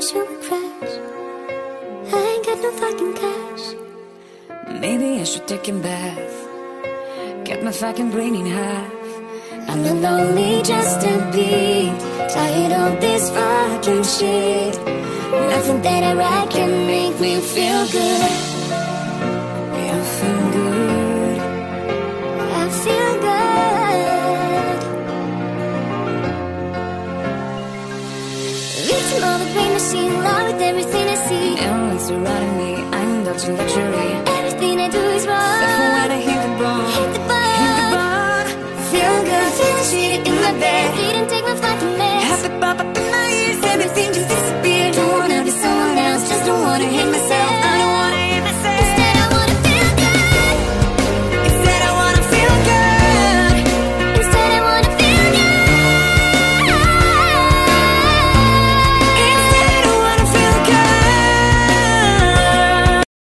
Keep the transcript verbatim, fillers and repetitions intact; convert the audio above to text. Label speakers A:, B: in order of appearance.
A: wish you would crash. I ain't got no fucking cash.
B: Maybe I should take a bath, get my fucking brain in half.
A: I'm not lonely, just a bit tired of this fucking shit. Nothing that I write can make me feel good.
B: I feel good.
A: I feel good. Victim of the brain machine, in love with everything I see.
B: And when surrounding me, I'm indulging luxury.